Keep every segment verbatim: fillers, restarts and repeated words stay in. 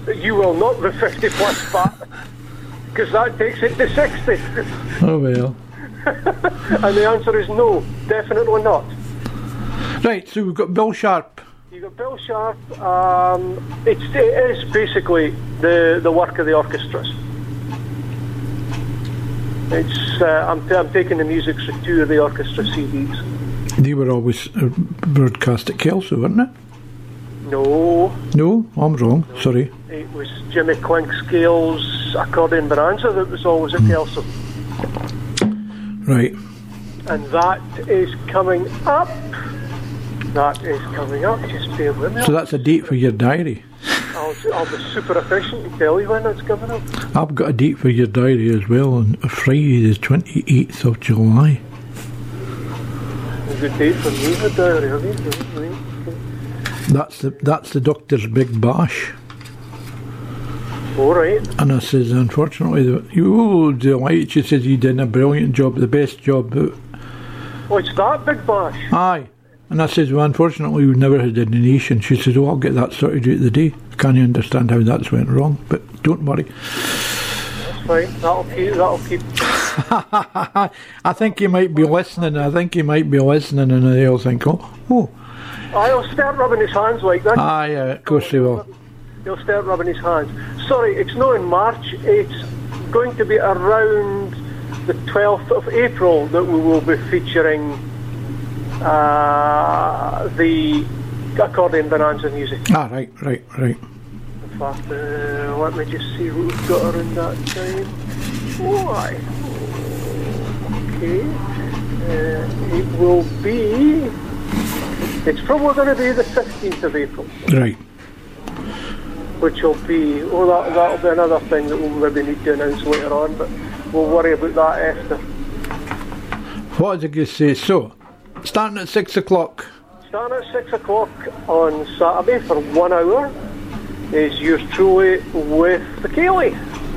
You will not be fifty plus fat, because that takes it to sixty. Oh well. And the answer is no, definitely not. Right, so we've got Bill Sharp. You've got Bill Sharp. Um, it's, it is basically the, the work of the orchestras. It's uh, I'm, t- I'm taking the music through two of the orchestra C Ds. They were always uh, broadcast at Kelso, weren't they? No. No, I'm wrong. No. Sorry. It was Jimmy Clinkscale's Accordion Bonanza that was always at Kelso. Right. And that is coming up. That is coming up. Just bear with me. So that's a date for your diary. I'll, I'll be super efficient and tell you when that's coming up. I've got a date for your diary as well on Friday the twenty-eighth of July. A good date for me, the diary, have you? That's the that's the doctor's big bash. All right. And I says, unfortunately, the, you delight. She says you did a brilliant job, the best job. Oh, it's that big bash. Aye. And I says, well, unfortunately, we've never had a donation. She says, oh, I'll get that sorted out of the day. I can't understand how that's went wrong, but don't worry. That's fine. That'll keep. That'll keep. I think he might be listening. I think he might be listening, and they'll think, oh, oh. I'll start rubbing his hands like that. Aye, uh, of course he will. He'll start rubbing his hands. Sorry, it's not in March. It's going to be around the twelfth of April that we will be featuring uh, the Accordion Bonanza music. Ah, right, right, right. In fact, uh, let me just see what we've got around that time. Why? Okay. Uh, it will be... It's probably going to be the fifteenth of April. Right. Which will be... Oh, that, that'll be another thing that we'll maybe need to announce later on, but we'll worry about that after. What did you say? So, starting at six o'clock. Starting at six o'clock on Saturday for one hour is yours truly with the Ceilidh.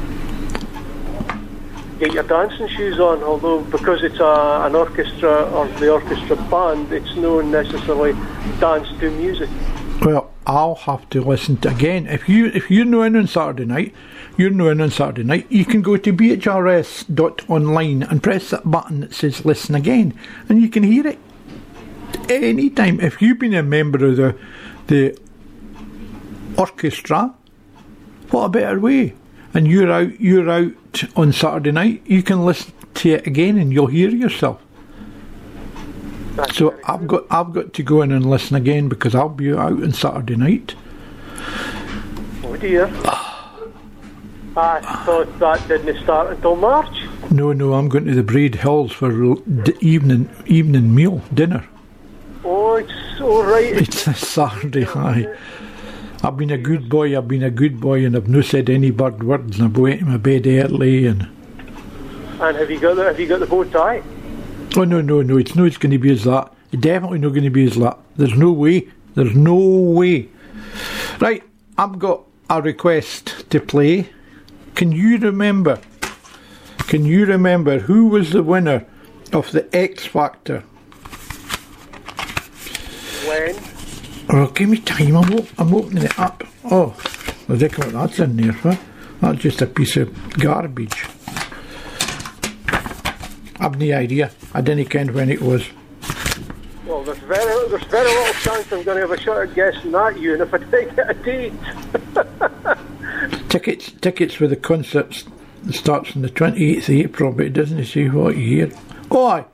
Get your dancing shoes on, although because it's a, an orchestra or the orchestra band, it's not necessarily dance to music. Well, I'll have to listen to again. If you if you're not in on Saturday night, you're not in on Saturday night. You can go to b h r s dot online and press that button that says "Listen Again," and you can hear it any time. If you've been a member of the the orchestra, what a better way! And you're out you're out on Saturday night. You can listen to it again, and you'll hear yourself. That's so I've got I've got to go in and listen again because I'll be out on Saturday night. Oh dear. I thought that didn't start until March. No, no, I'm going to the Braid Hills for d- evening evening meal, dinner. Oh, it's all right. It's a Saturday, high. I've been a good boy, I've been a good boy, and I've no said any bad words, and I've went to my bed early, and... And have you got the, have you got the bow tie? Oh, no, no, no, it's no, it's going to be as that. It's definitely not going to be as that. There's no way. There's no way. Right, I've got a request to play. Can you remember, can you remember who was the winner of the X Factor? When? Oh, give me time, I'm, op- I'm opening it up. Oh, I think what that's in there for. That's just a piece of garbage. I've no idea. I didn't count when it was. Well, there's very, there's very little chance I'm going to have a shot at guessing that, you, and if I take it a date. Tickets tickets for the concert starts on the twenty-eighth of April, but it doesn't say what year. Oh, aye.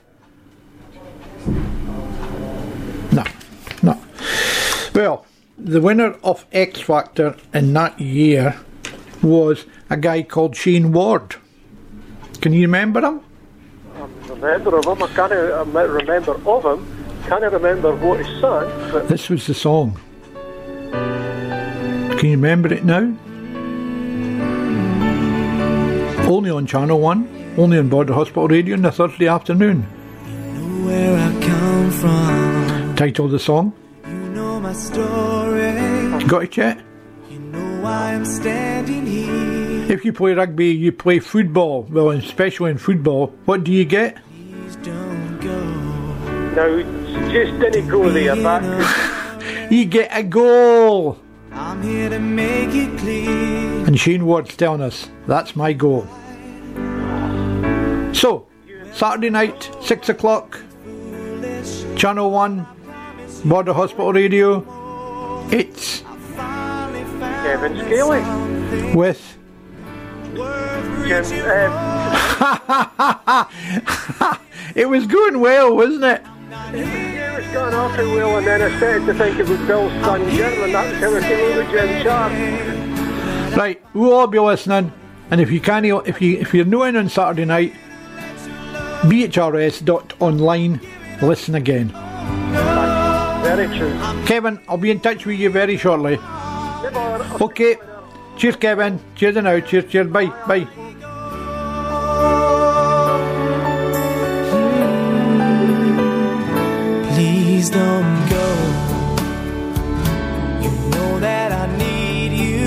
No, no. Well, the winner of X Factor in that year was a guy called Shane Ward. Can you remember him? I remember of him. I can't remember of him. Can't remember what he sang. But this was the song. Can you remember it now? Only on Channel one, only on Border Hospital Radio on a Thursday afternoon. You know where I come from. Title of the song. You know my story. Got it yet? You know why I'm standing here. If you play rugby, you play football. Well, especially in football, what do you get? Please don't go. now, just didn't go there. That You get a goal. I'm here to make it clear. And Shane Ward's telling us, that's my goal. So, Saturday night, six o'clock, Channel one, Border Hospital Radio. It's Kevin Scaley with Jim, um, it was going well, wasn't it? yeah, it was going awfully well, and then I started to think about Bill's son Jim, and that's how I came over Jim Sharp. Right, we'll all be listening, and if you can, if you if you're not in on Saturday night, B H R S dot online, listen again. Very true. Kevin, I'll be in touch with you very shortly. Okay, cheers, Kevin. Cheers now. Cheers, cheers. Bye, bye. Please don't go. You know that I need you.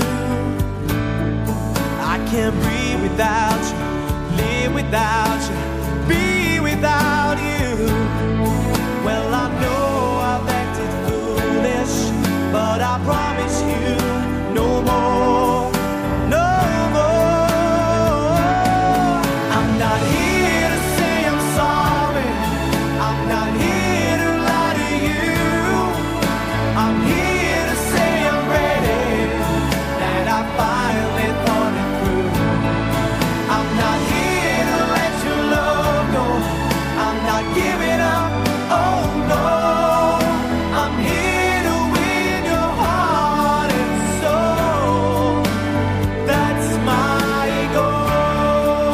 I can't breathe without you, live without you, be without you. Well, I know I've acted foolish, but I promise you no more, no more. I'm not here to say I'm sorry. I'm not here to lie to you. I'm here to say I'm ready, that I finally thought it through. I'm not here to let your love go. I'm not giving up, oh no. I'm here to win your heart and soul. That's my goal.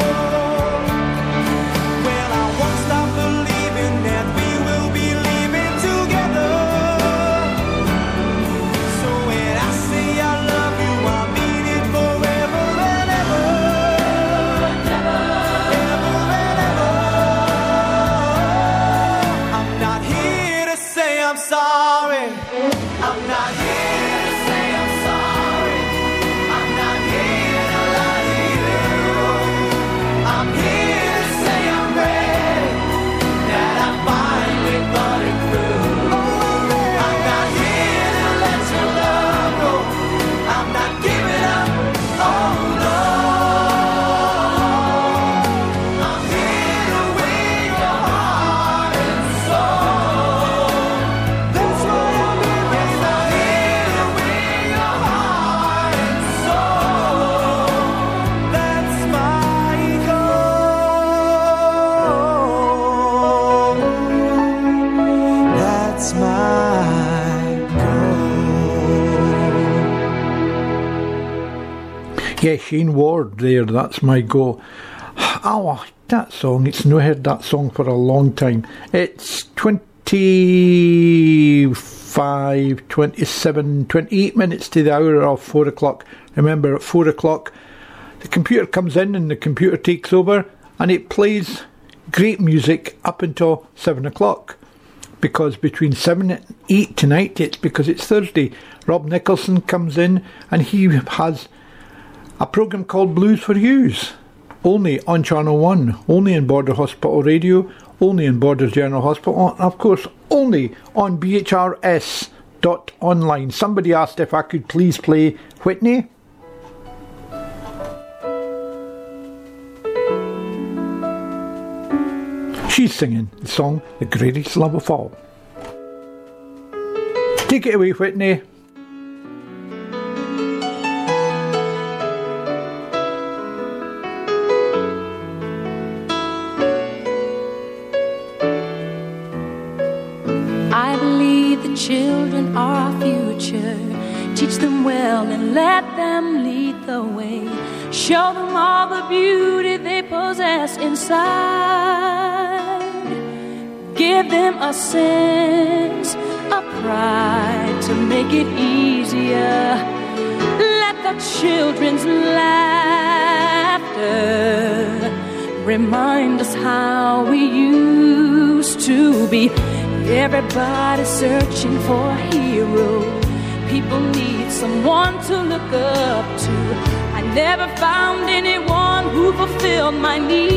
Well, I won't stop believing that we will be living together. So when I say I love you, I mean it forever and ever. Ever and ever. I'm not here to say I'm sorry. I'm not here to say I'm sorry. I'm not here to lie to you. I'm here to say I'm ready, that I finally thought it through. I'm not here to let your love go. I'm not giving up, oh no. I'm here to win your heart and soul. That's why I'm here. Yes, I'm here to win your heart and soul. That's my goal. That's my goal. Yeah, Shane Ward there, that's my goal. Oh, that song, it's not heard that song for a long time. It's twenty-five, twenty-seven, twenty-eight minutes to the hour of four o'clock. Remember, at four o'clock, the computer comes in and the computer takes over and it plays great music up until seven o'clock. Because between seven and eight tonight, it's because it's Thursday. Rob Nicholson comes in and he has a programme called Blues for Yous, only on Channel one, only in Border Hospital Radio, only in Borders General Hospital, and of course only on B H R S dot online. Somebody asked if I could please play Whitney. She's singing the song The Greatest Love of All. Take it away, Whitney. I believe the children are our future. Teach them well and let them lead the way. Show them all the beauty they possess inside. Give them a sense of pride to make it easier. Let the children's laughter remind us how we used to be. Everybody's searching for a hero. People need someone to look up to. I never found anyone who fulfilled my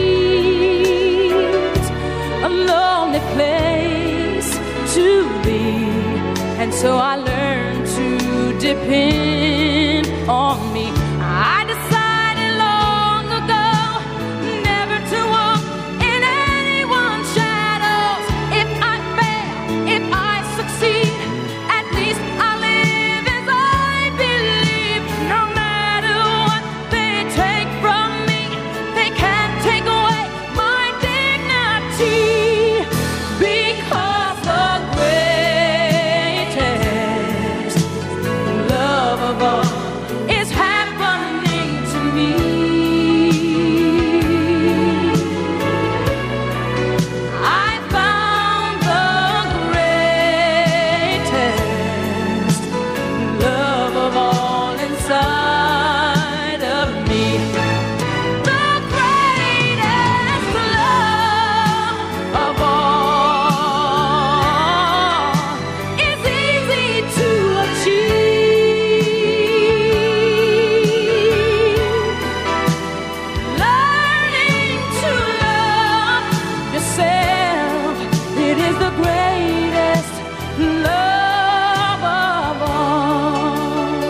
needs. A lonely place to be, and so I learned to depend on me. I decided long ago never to walk in anyone's shadows. If I fail, if I succeed, at least I'll live as I believe. No matter what they take from me, they can't take away my dignity. Because the greatest love of all is happening to me. I found the greatest love of all inside of me. The greatest love of all is easy to achieve. Learning to love yourself, it is the greatest love of all.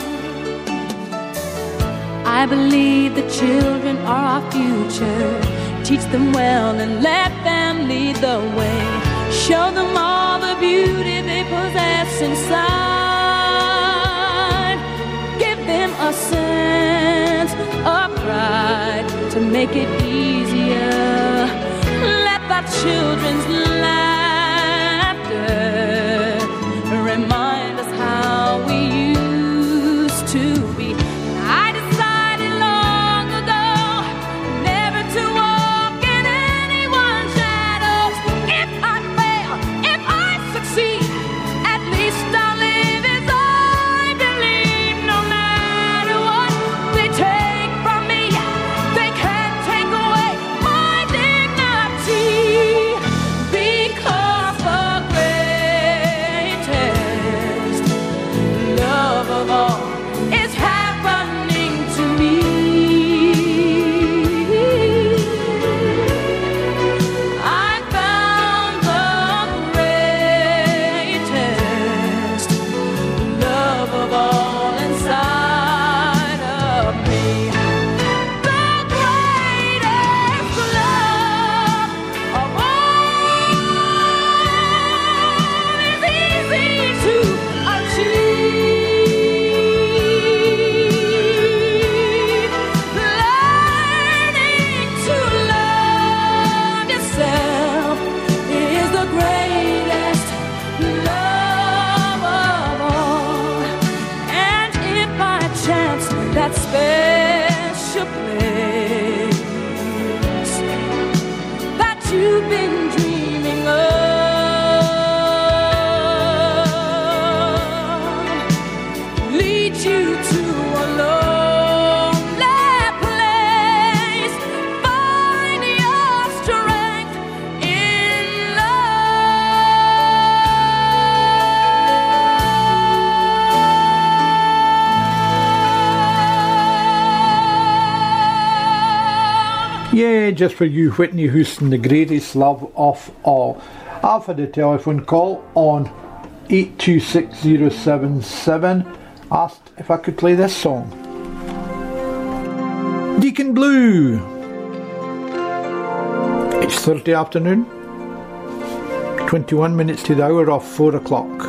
I believe the children are our future. Teach them well and let them lead the way. Show them all the beauty they possess inside. Give them a sense of pride to make it easier. Let the children's laughter remind us how we used to be. I decided long ago never to walk in anyone's shadows. If I fail, if I succeed, at least I'll live as I believe. No matter what they take from me, they can't take away my dignity. Because the greatest love of all is happening to me. I found the greatest love of all inside of me. The greatest love of all is easy to achieve. Learning to love yourself is the greatest love of all. And if by chance that special place that you've been dreaming of leads you to a lonely place, find your strength in love. Yeah, just for you, Whitney Houston, the greatest love of all. I've had a telephone call on eight two six zero seven seven, asked if I could play this song. Deacon Blue. It's Thursday afternoon, twenty-one minutes to the hour of four o'clock.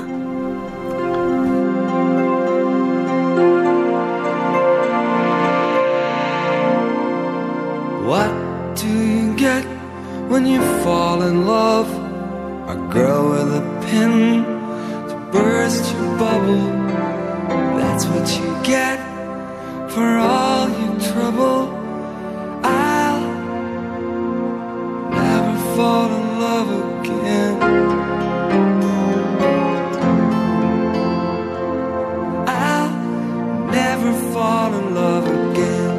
What do you get when you fall in love? A girl with a pin to burst your bubble. That's what you get for all your trouble. I'll never fall in love again. I'll never fall in love again.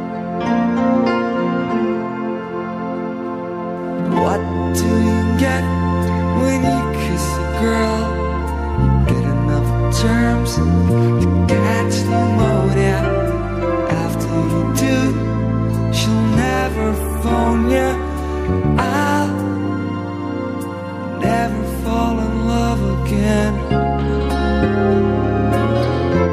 What do you get when you kiss a girl? You get enough germs to catch pneumonia. After you do, she'll never phone you. I'll never fall in love again.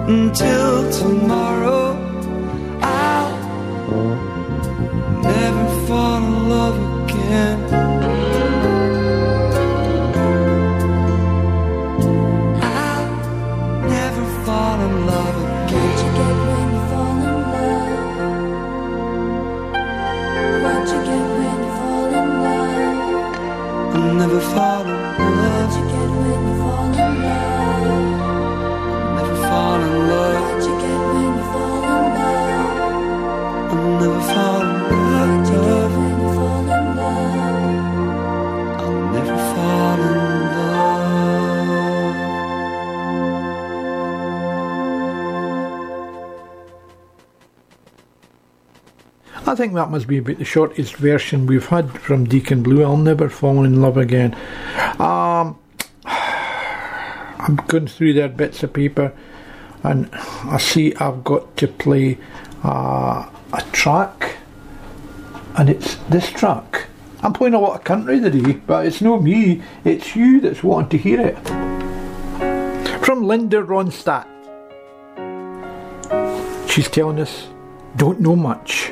until tomorrow. I'll never fall in love again. I'll never fall in love again. What you get when you fall in love? What you get when you fall in love? I'll never fall in love. What you get when you fall in love? Never fall in love. What you get when you fall in love? I'll never fall in What you get love. when you fall in love? I'll never fall in love. I think that must be about the shortest version we've had from Deacon Blue. I'll never fall in love again. Um, I'm going through their bits of paper, and I see I've got to play uh, a track, and it's this track. I'm playing a lot of country today, but it's not me, it's you that's wanting to hear it. From Linda Ronstadt. She's telling us, don't know much.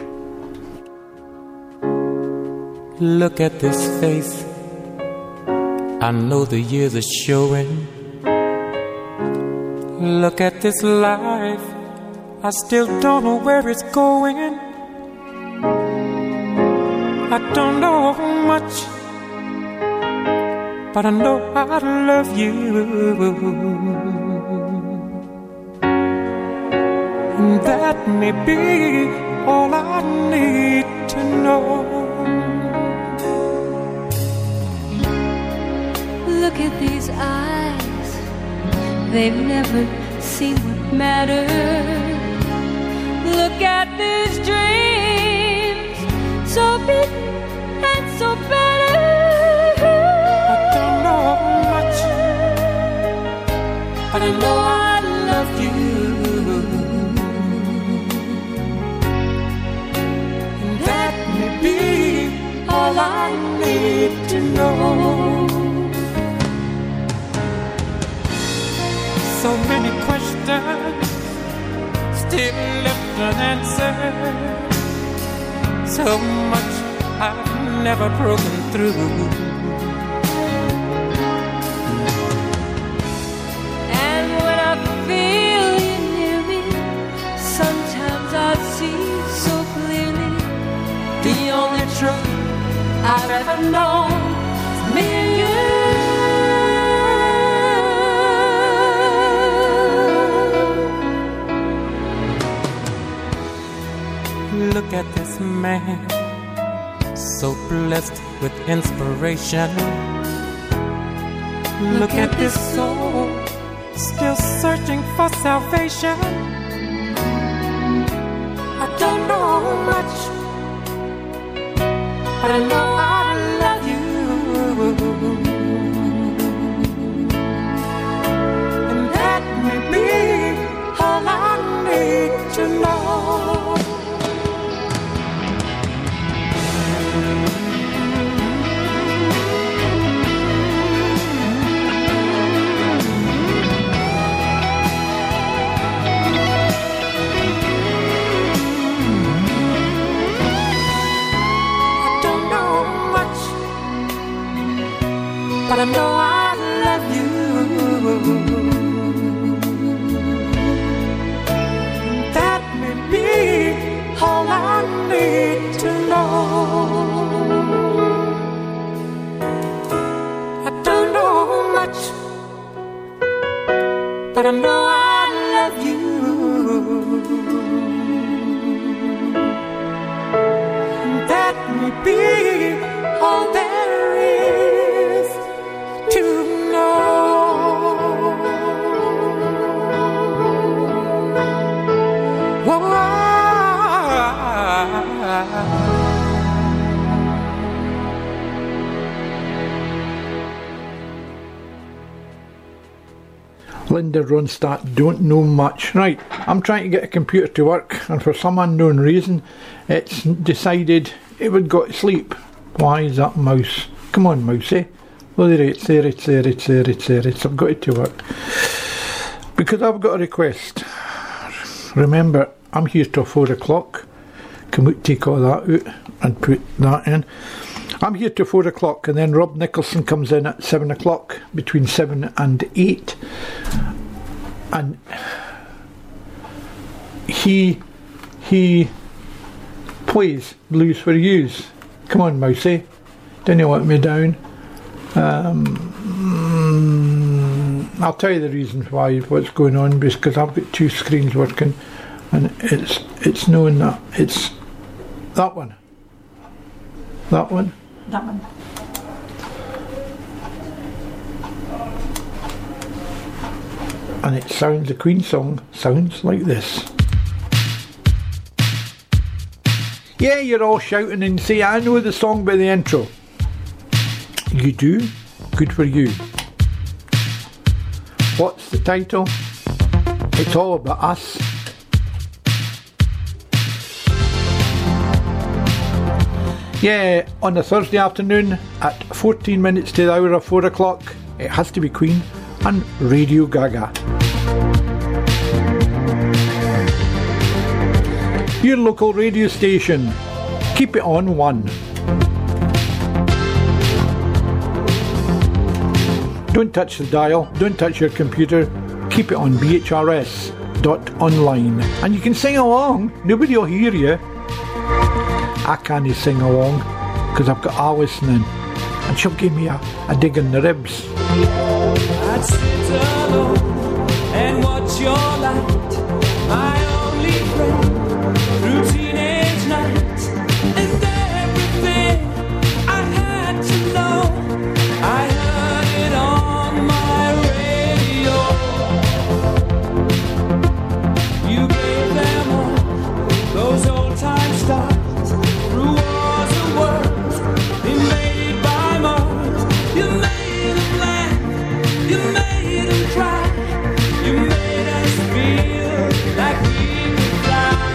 Look at this face, I know the years are showing. Look at this life, I still don't know where it's going. I don't know much, but I know I love you. And that may be all I need to know. Look at these eyes, they've never seen what matters. Look at these dreams, so big and so better. I don't know much, but I know I love you. And that may be all I need to know. So many questions still left unanswered. So much I've never broken through. And when I feel you near me, sometimes I see so clearly the only truth I've ever known is me and you. Look at this man, so blessed with inspiration. Look at this soul, still searching for salvation. I don't know much, but I know I love you. And that may be all I need to know. But I know I love you. That may be all I need to know. I don't know much, but I know I love you. That may be all there is to know. Whoa. Linda Ronstadt, don't know much. Right, I'm trying to get a computer to work, and for some unknown reason it's decided it would go to sleep. Why is that mouse? Come on, mousey. Well, there it's there, it's there, it's there, it's there, it's I've got it to work. Because I've got a request. Remember, I'm here till four o'clock. Can we take all that out and put that in? I'm here till four o'clock, and then Rob Nicholson comes in at seven o'clock, between seven and eight. And he he plays Blues for Yous. Come on, Mousy. Don't you let me down? Um, I'll tell you the reason why, what's going on, because I've got two screens working, and it's it's knowing that it's that one, that one, that one. And it sounds, the Queen song sounds like this. Yeah, you're all shouting and say, I know the song by the intro. You do? Good for you. What's the title? It's all about us. Yeah, on a Thursday afternoon at fourteen minutes to the hour of four o'clock, it has to be Queen and Radio Gaga. Your local radio station. Keep it on one. Don't touch the dial, don't touch your computer, keep it on B H R S dot online. And you can sing along, nobody will hear you. I can't sing along, because I've got Alison in, and she'll give me a, a dig in the ribs. I'd sit alone and watch your light, my only friend, through teenage nights, and everything I had to know, I heard it on my radio. You gave them all those old time stars, through wars and worlds invaded by Mars. You made them laugh, you made them cry, you made us feel like we could fly.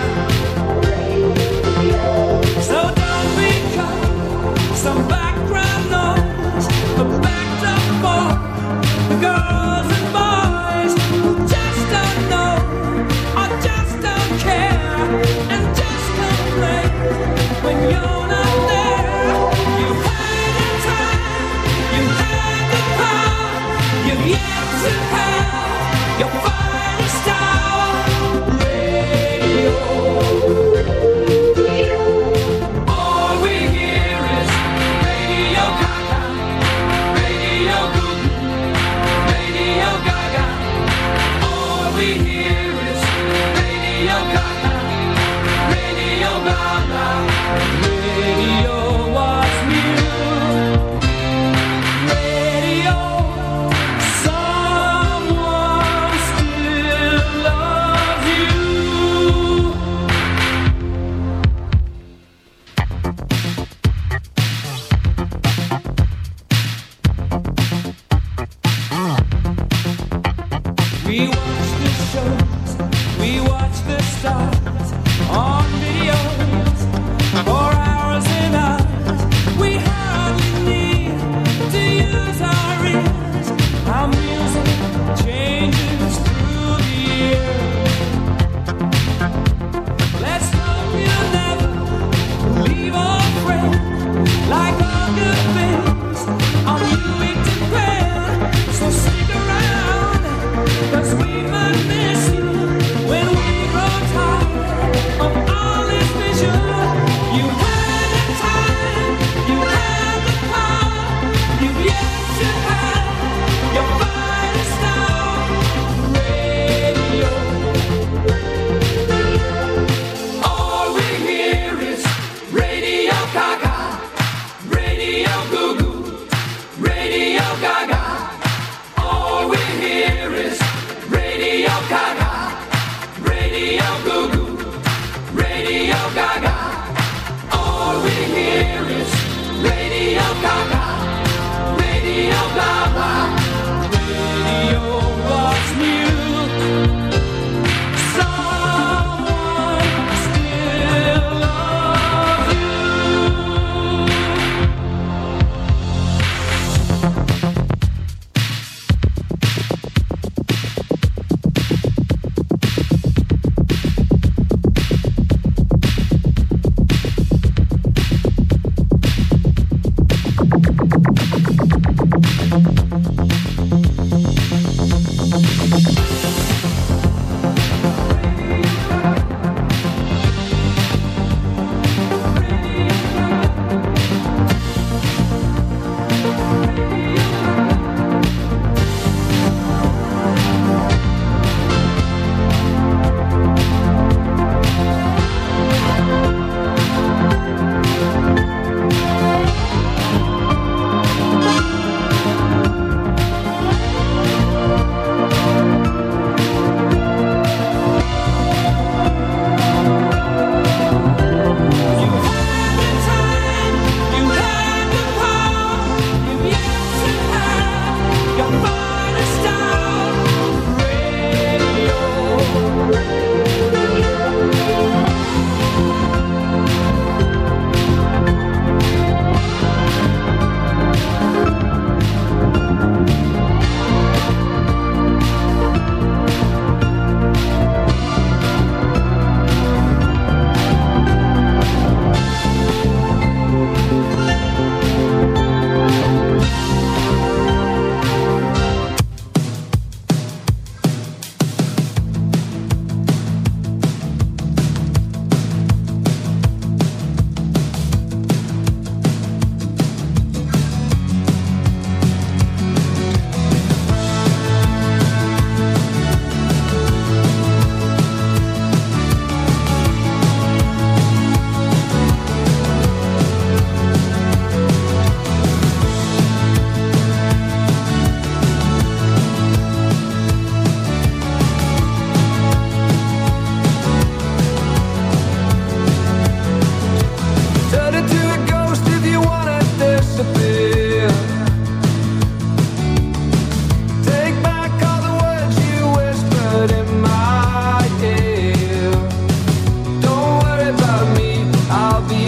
be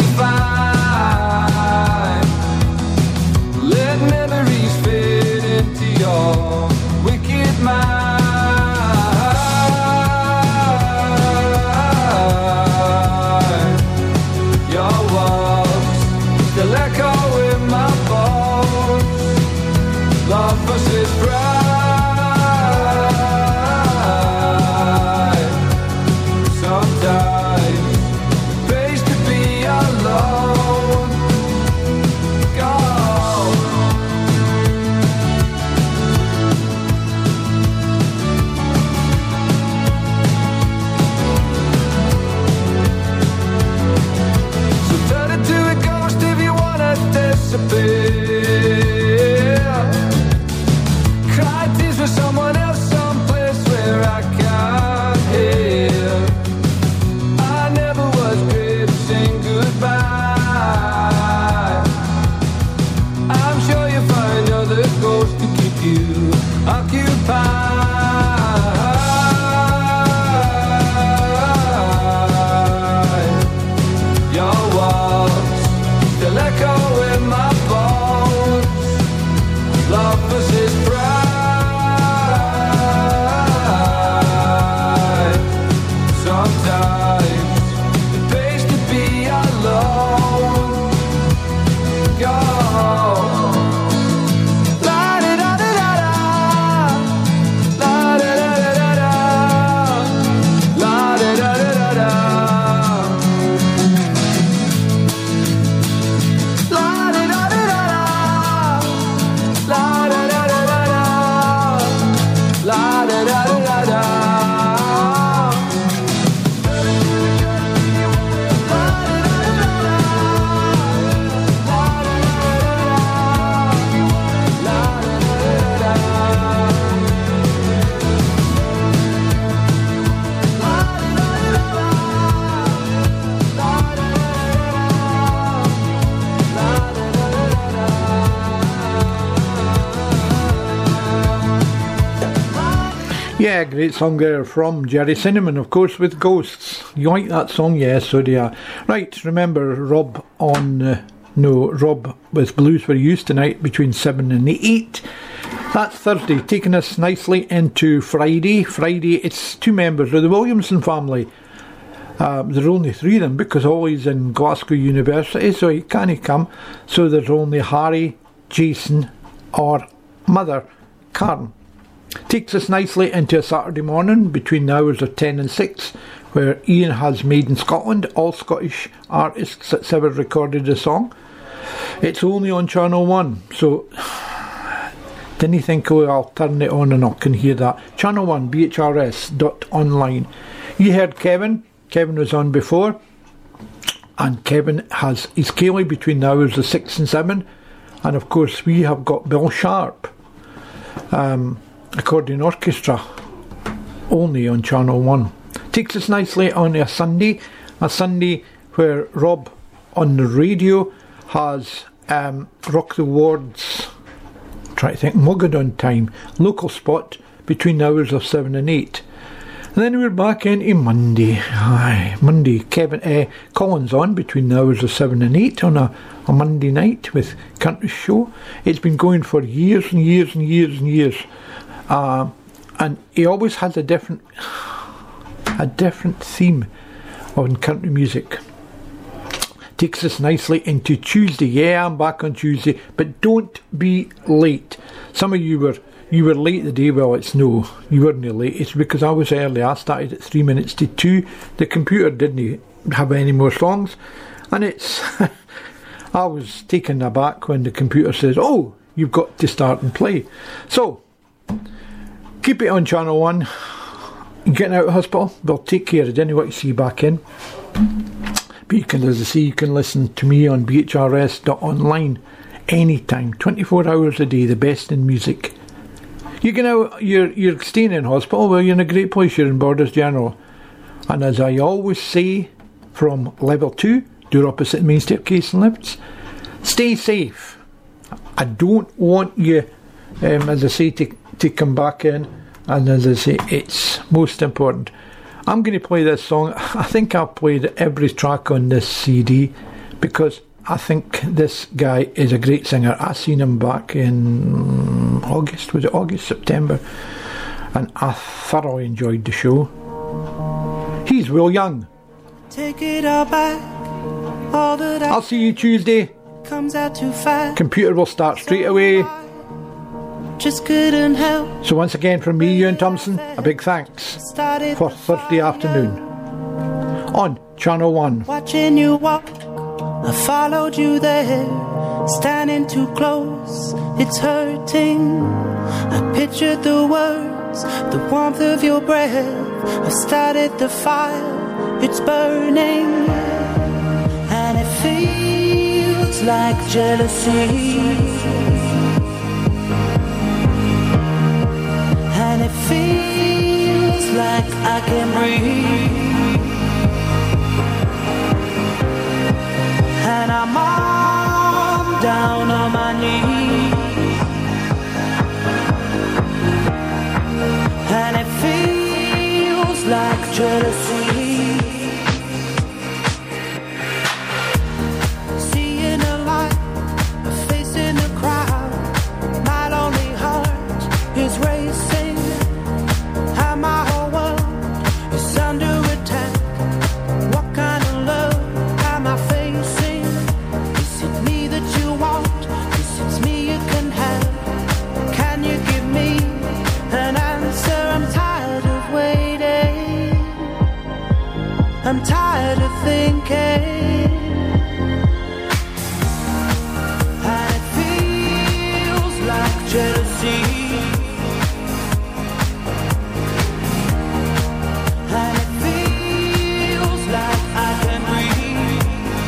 fine. Let memories fade into your wicked mind. Your walls still echo in my bones. Love versus pride. Sometimes it pays to be alone. Go. So turn into a ghost if you wanna disappear. Cry tears for someone else, someplace where I can't hear. I never was great at saying goodbye. I'm sure you'll find other ghosts to keep you occupied. Your walls still echo in my bones. Love versus pride. Sometimes it pays to be alone. Go. La da da da da da. La da da da da da. La da da da da da. La da da da da da. La da da da da da. La da da da da da. Yeah, great song there from Jerry Cinnamon, of course, with Ghosts. You like that song? Yes, so do you. Right, remember Rob on, uh, no, Rob with Blues for You tonight between seven and eight. That's Thursday, taking us nicely into Friday. Friday, it's two members of the Williamson family. Uh, there are only three of them because Ollie's in Glasgow University, so he can't come. So there's only Harry, Jason, or Mother, Karen. Takes us nicely into a Saturday morning between the hours of ten and six, where Ian has Made in Scotland, all Scottish artists that's ever recorded a song. It's only on Channel one, so didn't you think, oh, I'll turn it on and I can hear that. Channel one, B H R S dot online. You heard Kevin. Kevin was on before, and Kevin has his Ceilidh between the hours of six and seven, and of course we have got Bill Sharp. Um... Accordion Orchestra, only on Channel one. Takes us nicely on a Sunday, a Sunday where Rob on the radio has um, Rock the Wards, try to think, Mogadon time, local spot between the hours of seven and eight. And then we're back into Monday. Aye, Monday, Kevin uh, Collins on between the hours of seven and eight on a, a Monday night with Country Show. It's been going for years and years and years and years. Uh, and he always has a different a different theme on country music. Takes us nicely into Tuesday. Yeah, I'm back on Tuesday, but don't be late. Some of you were you were late the day. Well, it's no, you weren't late. It's because I was early. I started at three minutes to two. The computer didn't have any more songs, and it's I was taken aback when the computer says, "Oh, you've got to start and play." So keep it on Channel one. You're getting out of hospital, they'll take care. I didn't want to see you back in. But you can, as I say, you can listen to me on B H R S dot online anytime, twenty-four hours a day, the best in music. You can out, you're, you're staying in hospital, well, you're in a great place, you're in Borders General. And as I always say, from level two, door opposite the main staircase and lifts, stay safe. I don't want you, um, as I say, to to come back in, and as I say, it's most important. I'm going to play this song. I think I've played every track on this C D, because I think this guy is a great singer. I seen him back in August, was it August, September, and I thoroughly enjoyed the show. He's Will Young. Take it all back. All that I I'll see you Tuesday. comes out too fast. Computer will start straight away. Just couldn't help. So once again from me, Ewan Thompson, a big thanks Started for Thursday afternoon on Channel one. watching you walk. I followed you there, standing too close. It's hurting. I pictured the words, the warmth of your breath. I started the fire. It's burning, and it feels like jealousy. And it feels like I can breathe. And I'm on down on my knees. And it feels like jealousy. Seeing a light, a face in the crowd. My lonely heart is racing. And my whole world is under attack. What kind of love am I facing? Is it me that you want? Is it me you can have? Can you give me an answer? I'm tired of waiting. I'm tired of thinking. And it feels like jealousy. And it feels like I can breathe.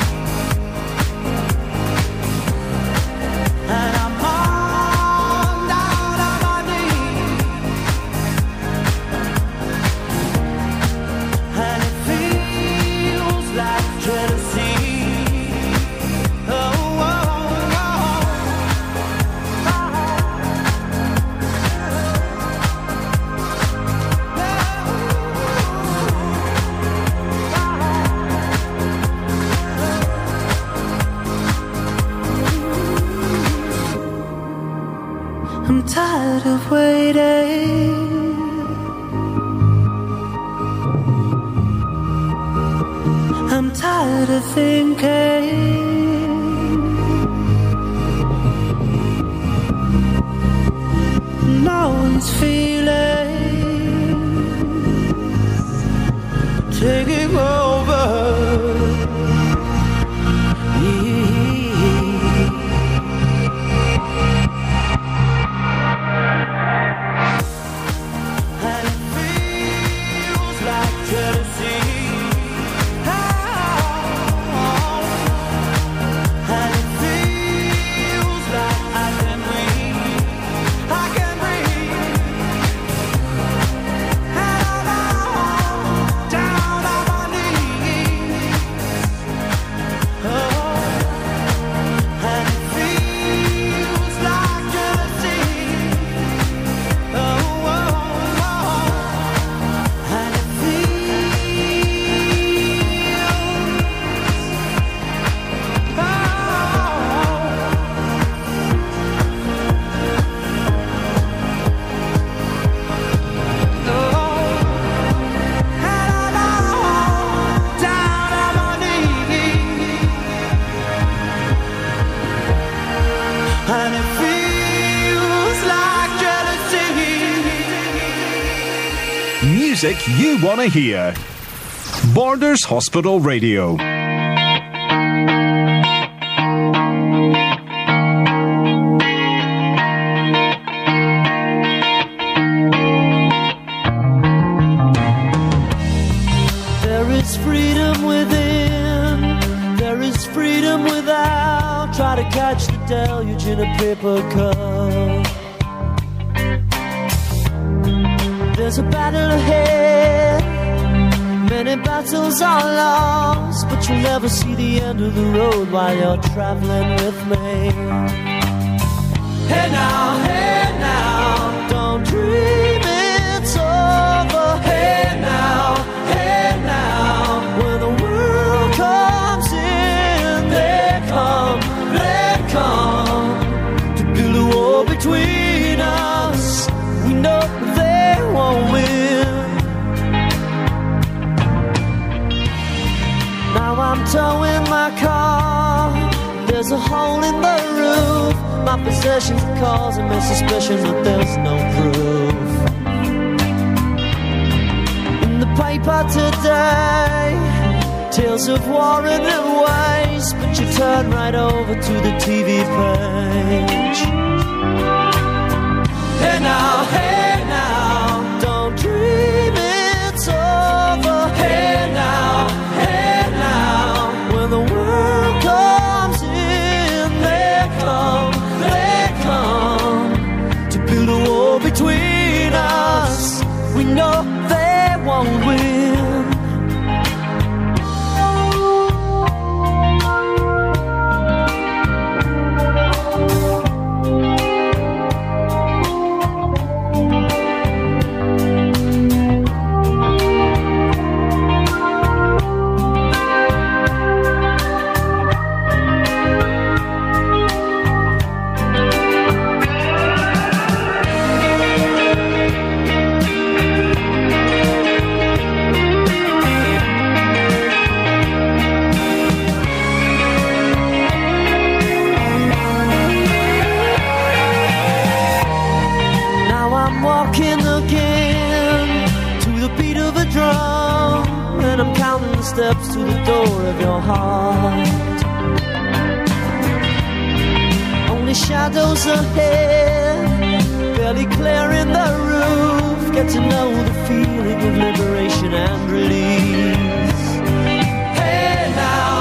And I'm on down on my knees. And it feels like jealousy. Oh, oh, oh, I'm tired of waiting. I'm tired of thinking. No one's feeling taking over. And it feels like jealousy. And it feels like I can breathe. I can breathe. And I'm down on my knees. Oh, and it feels like jealousy. Oh, oh, oh. And it And it feels like jealousy. Music you want to hear. Borders Hospital Radio. There is freedom within, there is freedom without. Try to catch the deluge in a paper cup. There's a battle ahead, many battles are lost, but you'll never see the end of the road while you're traveling with me. Hey now, hey now, don't dream it's over. Hey now, hey now, when the world comes in, a hole in the roof. My possessions are causing me suspicion that there's no proof. In the paper today, tales of war and waste, but you turn right over to the T V page. Hey now, hey now, don't dream it's over. Hey now, hey now, when the world comes in, they come, they come to build a wall between us. We know they won't win. Steps to the door of your heart. Only shadows ahead, barely clearing the roof. Get to know the feeling of liberation and relief.